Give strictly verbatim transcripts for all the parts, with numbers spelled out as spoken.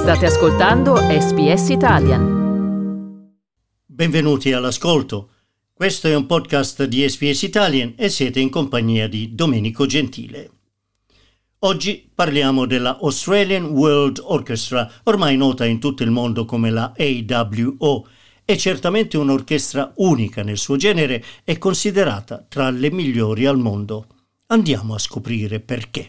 State ascoltando S B S Italian. Benvenuti all'ascolto. Questo è un podcast di S B S Italian e siete in compagnia di Domenico Gentile. Oggi parliamo della Australian World Orchestra, ormai nota in tutto il mondo come la A W O. È certamente un'orchestra unica nel suo genere e considerata tra le migliori al mondo. Andiamo a scoprire perché.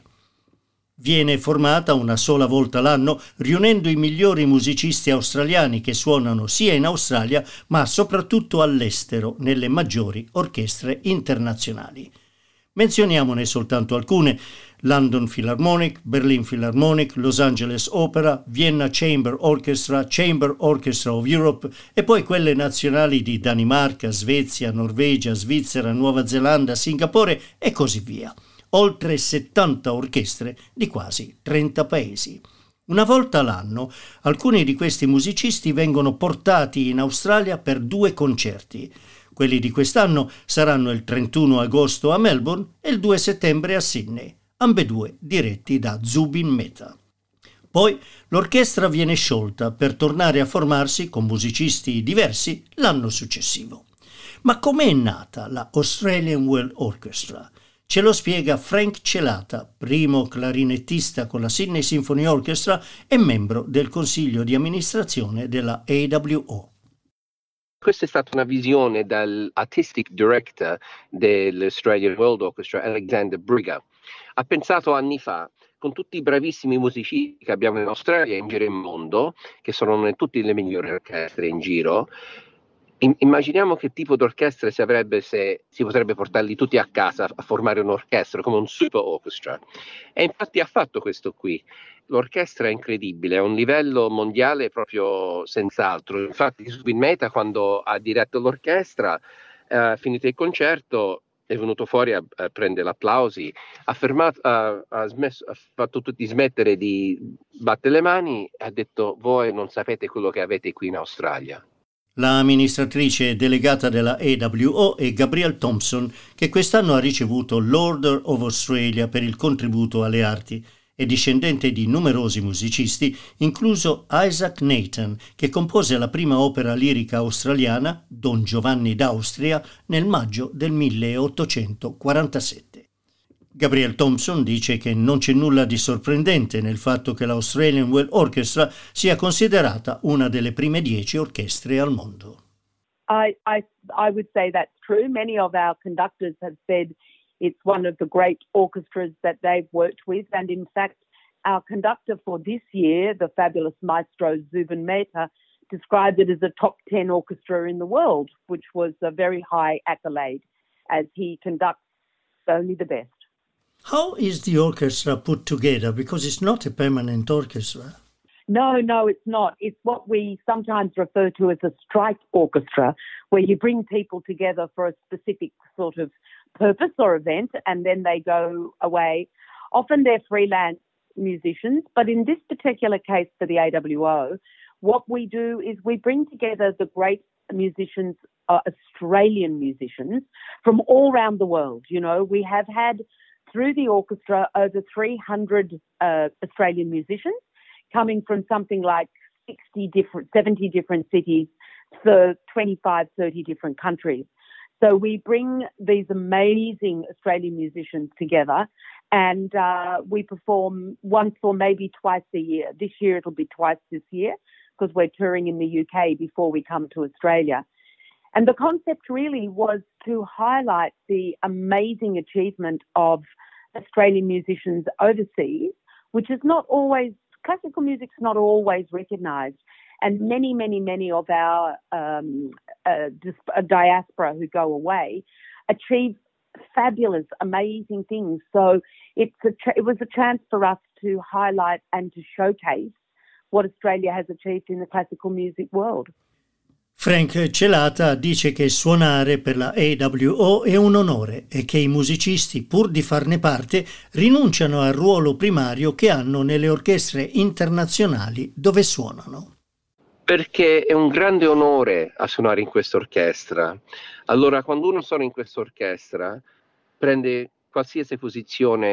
Viene formata una sola volta l'anno, riunendo i migliori musicisti australiani che suonano sia in Australia, ma soprattutto all'estero, nelle maggiori orchestre internazionali. Menzioniamone soltanto alcune: London Philharmonic, Berlin Philharmonic, Los Angeles Opera, Vienna Chamber Orchestra, Chamber Orchestra of Europe e poi quelle nazionali di Danimarca, Svezia, Norvegia, Svizzera, Nuova Zelanda, Singapore e così via. Oltre settanta orchestre di quasi trenta paesi. Una volta l'anno alcuni di questi musicisti vengono portati in Australia per due concerti. Quelli di quest'anno saranno il trentuno agosto a Melbourne e il due settembre a Sydney, ambedue diretti da Zubin Mehta. Poi l'orchestra viene sciolta per tornare a formarsi con musicisti diversi l'anno successivo. Ma com'è nata la Australian World Orchestra? Ce lo spiega Frank Celata, primo clarinettista con la Sydney Symphony Orchestra e membro del consiglio di amministrazione della A W O. Questa è stata una visione dall'artistic director dell'Australian World Orchestra, Alexander Brigger. Ha pensato anni fa, con tutti i bravissimi musicisti che abbiamo in Australia e in giro il mondo, che sono in tutte le migliori orchestre in giro, immaginiamo che tipo di orchestra si avrebbe se si potrebbe portarli tutti a casa a formare un'orchestra, come un super orchestra. E infatti ha fatto questo qui. L'orchestra è incredibile, è a un livello mondiale proprio senz'altro. Infatti Zubin Mehta, quando ha diretto l'orchestra, eh, finito il concerto, è venuto fuori a, a prendere applausi, ha, fermato, ha, ha, smesso, ha fatto tutti smettere di battere le mani e ha detto: voi non sapete quello che avete qui in Australia. La amministratrice delegata della A W O è Gabrielle Thompson, che quest'anno ha ricevuto l'Order of Australia per il contributo alle arti. È discendente di numerosi musicisti, incluso Isaac Nathan, che compose la prima opera lirica australiana, Don Giovanni d'Austria, nel maggio del milleottocentoquarantasette. Gabrielle Thompson dice che non c'è nulla di sorprendente nel fatto che l'Australian World Orchestra sia considerata una delle prime dieci orchestre al mondo. I, I, I would say that's true. Many of our conductors have said it's one of the great orchestras that they've worked with. And in fact, our conductor for this year, the fabulous maestro Zubin Mehta, described it as a top ten orchestra in the world, which was a very high accolade, as he conducts only the best. How is the orchestra put together? Because it's not a permanent orchestra. No, no, it's not. It's what we sometimes refer to as a strike orchestra, where you bring people together for a specific sort of purpose or event, and then they go away. Often they're freelance musicians, but in this particular case for the A W O, what we do is we bring together the great musicians, uh, Australian musicians, from all around the world. You know, we have had through the orchestra over three hundred uh, Australian musicians coming from something like sixty different, seventy different cities, so twenty-five, thirty different countries. So we bring these amazing Australian musicians together and uh, we perform once or maybe twice a year. This year it'll be twice this year because we're touring in the U K before we come to Australia. And the concept really was to highlight the amazing achievement of Australian musicians overseas, which is not always, classical music's not always recognised. And many, many, many of our um, uh, dis- uh, diaspora who go away achieve fabulous, amazing things. So it's a ch- it was a chance for us to highlight and to showcase what Australia has achieved in the classical music world. Frank Celata dice che suonare per la A W O è un onore e che i musicisti, pur di farne parte, rinunciano al ruolo primario che hanno nelle orchestre internazionali dove suonano. Perché è un grande onore a suonare in questa orchestra. Allora, quando uno suona in questa orchestra, prende qualsiasi posizione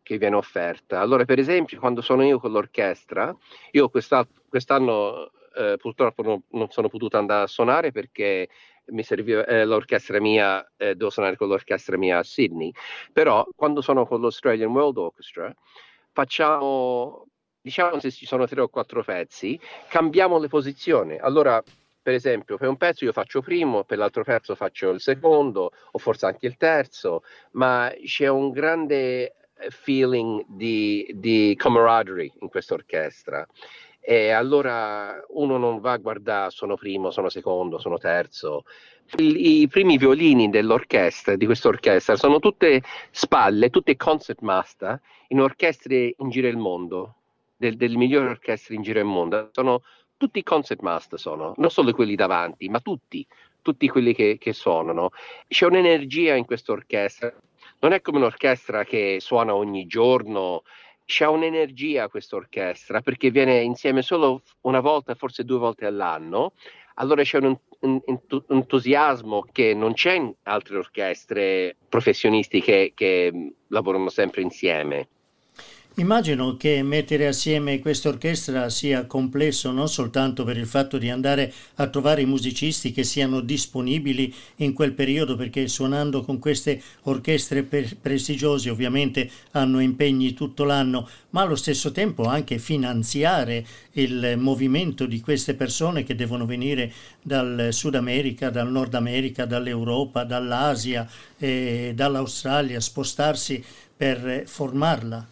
che viene offerta. Allora, per esempio, quando sono io con l'orchestra, io quest'anno, quest'anno eh, purtroppo non, non sono potuto andare a suonare perché mi serviva eh, l'orchestra mia, eh, devo suonare con l'orchestra mia a Sydney, però quando sono con l'Australian World Orchestra facciamo, diciamo se ci sono tre o quattro pezzi, cambiamo le posizioni. Allora, per esempio, per un pezzo io faccio primo, per l'altro pezzo faccio il secondo o forse anche il terzo, ma c'è un grande feeling di, di camaraderie in questa orchestra. E allora uno non va a guardare sono primo, sono secondo, sono terzo. I, i primi violini dell'orchestra, di questa orchestra, sono tutte spalle, tutte concert master in orchestre in giro il mondo, del, delle migliori orchestre in giro il mondo. Sono tutti concert master, sono, non solo quelli davanti, ma tutti, tutti quelli che, che suonano. C'è un'energia in questa orchestra. Non è come un'orchestra che suona ogni giorno. C'è un'energia questa orchestra perché viene insieme solo una volta, forse due volte all'anno. Allora c'è un, un, un entusiasmo che non c'è in altre orchestre professionisti che, che lavorano sempre insieme. Immagino che mettere assieme questa orchestra sia complesso non soltanto per il fatto di andare a trovare i musicisti che siano disponibili in quel periodo, perché suonando con queste orchestre per- prestigiose ovviamente hanno impegni tutto l'anno, ma allo stesso tempo anche finanziare il movimento di queste persone che devono venire dal Sud America, dal Nord America, dall'Europa, dall'Asia e dall'Australia, spostarsi per formarla.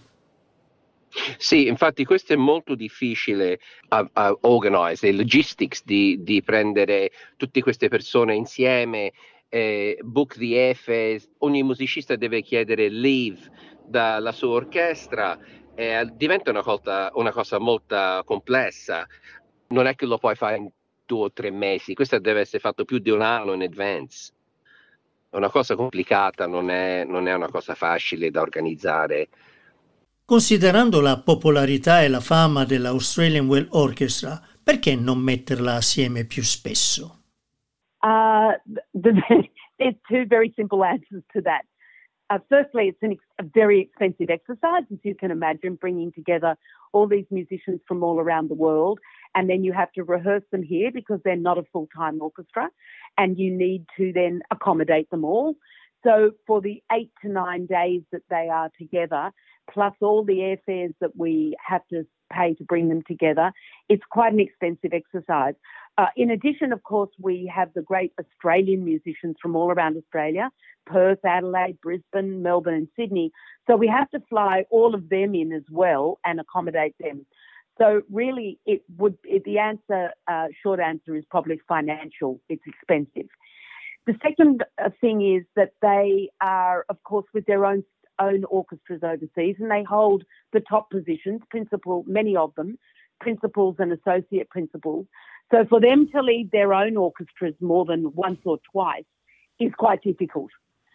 Sì, infatti questo è molto difficile a, a organize, logistics di, di prendere tutte queste persone insieme, eh, book the airfares, ogni musicista deve chiedere leave dalla sua orchestra, eh, diventa una cosa, una cosa molto complessa, non è che lo puoi fare in due o tre mesi, questo deve essere fatto più di un anno in advance, è una cosa complicata, non è, non è una cosa facile da organizzare. Considerando la popolarità e la fama dell'Australian World Orchestra, perché non metterla assieme più spesso? Uh, the, there's two very simple answers to that. Uh, firstly, it's an ex- a very expensive exercise, as you can imagine, bringing together all these musicians from all around the world. And then you have to rehearse them here because they're not a full-time orchestra. And you need to then accommodate them all. So for the eight to nine days that they are together, plus all the airfares that we have to pay to bring them together, it's quite an expensive exercise. Uh, in addition, of course, we have the great Australian musicians from all around Australia, Perth, Adelaide, Brisbane, Melbourne and Sydney. So we have to fly all of them in as well and accommodate them. So really, it would it, the answer, uh, short answer is probably financial. It's expensive. The second uh, thing is that they are, of course, with their own own orchestras overseas, and they hold the top positions, principal, many of them, principals and associate principals. So for them to lead their own orchestras more than once or twice is quite difficult.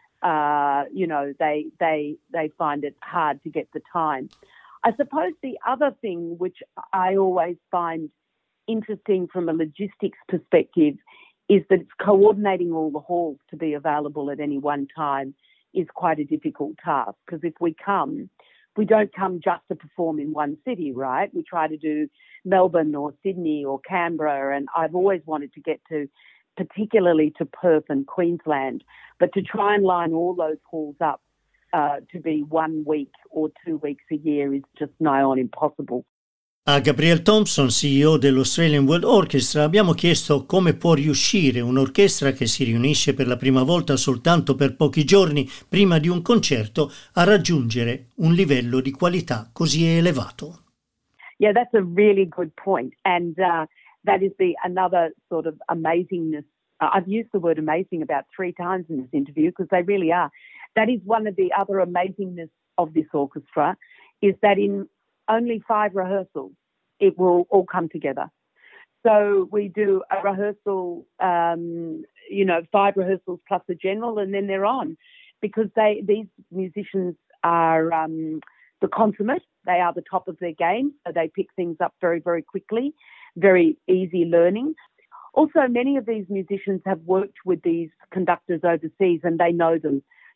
Uh, you know, they they they find it hard to get the time. I suppose the other thing which I always find interesting from a logistics perspective is that it's coordinating all the halls to be available at any one time is quite a difficult task, because if we come, we don't come just to perform in one city, right? We try to do Melbourne or Sydney or Canberra, and I've always wanted to get to, particularly to Perth and Queensland, but to try and line all those halls up uh, to be one week or two weeks a year is just nigh on impossible. A Gabrielle Thompson, C E O dell'Australian World Orchestra, abbiamo chiesto come può riuscire un'orchestra che si riunisce per la prima volta soltanto per pochi giorni prima di un concerto a raggiungere un livello di qualità così elevato. Yeah, that's a really good point. And uh, that is the another sort of amazingness. Uh, I've used the word amazing about three times in this interview because they really are. That is one of the other amazingness of this orchestra, is that in only five rehearsals, it will all come together. So we do a rehearsal, um, you know, five rehearsals plus a general, and then they're on, because they these musicians are um, the consummate. They are the top of their game, so they pick things up very, very quickly, very easy learning. Also, many of these musicians have worked with these conductors overseas, and they know them.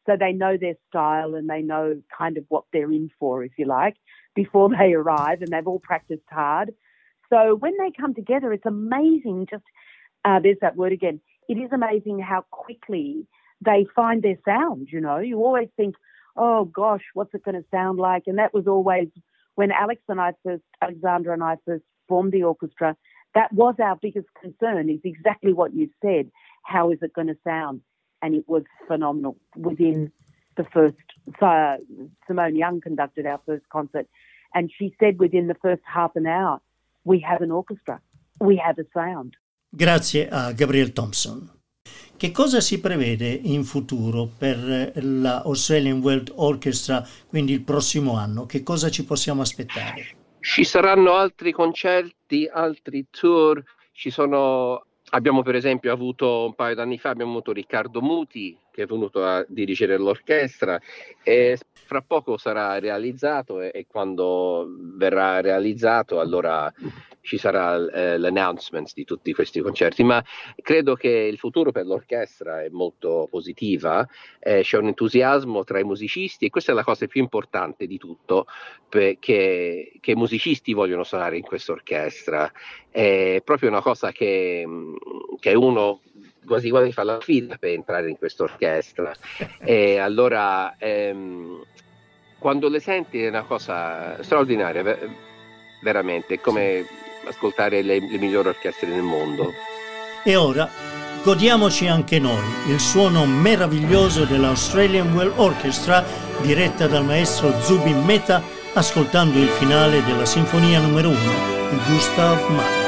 So they know their style and they know kind of what they're in for, if you like, before they arrive, and they've all practiced hard. So when they come together, it's amazing. Just uh, there's that word again. It is amazing how quickly they find their sound. You know, you always think, oh gosh, what's it going to sound like? And that was always when Alex and I first, Alexandra and I first formed the orchestra. That was our biggest concern. Is exactly what you said. How is it going to sound? And it was phenomenal within the first. Uh, Simone Young conducted our first concert, and she said within the first half an hour, we have an orchestra, we have a sound. Grazie a Gabrielle Thompson. Che cosa si prevede in futuro per la Australian World Orchestra, quindi il prossimo anno? Che cosa ci possiamo aspettare? Ci saranno altri concerti, altri tour. Ci sono, abbiamo per esempio avuto un paio d'anni fa, abbiamo avuto Riccardo Muti, che è venuto a dirigere l'orchestra, e fra poco sarà realizzato, e, e quando verrà realizzato allora ci sarà eh, l'announcement di tutti questi concerti. Ma credo che il futuro per l'orchestra è molto positiva, eh, c'è un entusiasmo tra i musicisti, e questa è la cosa più importante di tutto, perché che i musicisti vogliono suonare in questa orchestra. È proprio una cosa che, che uno quasi quasi fa la fila per entrare in questa orchestra. E allora ehm, quando le senti è una cosa straordinaria, ver- veramente, è come ascoltare le, le migliori orchestre del mondo. E ora godiamoci anche noi il suono meraviglioso dell'Australian World Orchestra, diretta dal maestro Zubin Mehta, ascoltando il finale della Sinfonia numero uno di Gustav Mahler.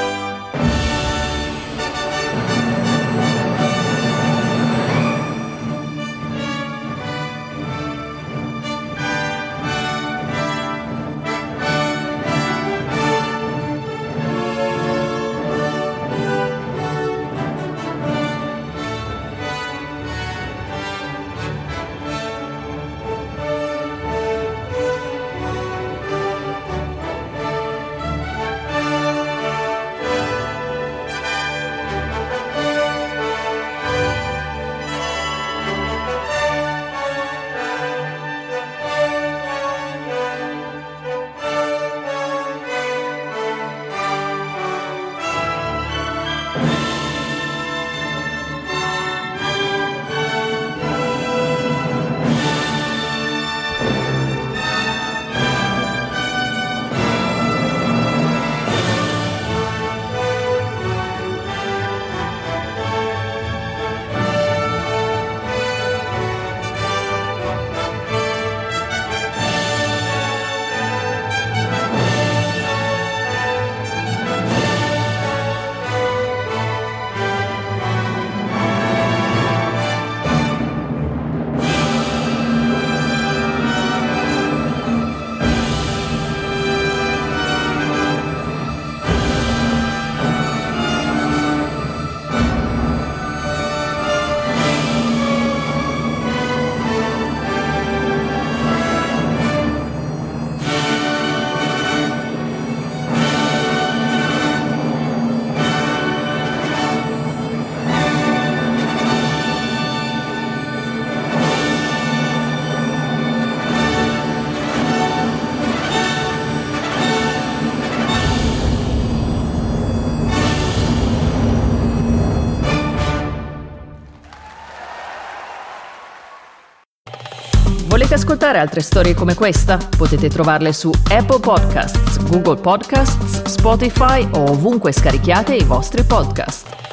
Volete ascoltare altre storie come questa? Potete trovarle su Apple Podcasts, Google Podcasts, Spotify o ovunque scarichiate i vostri podcast.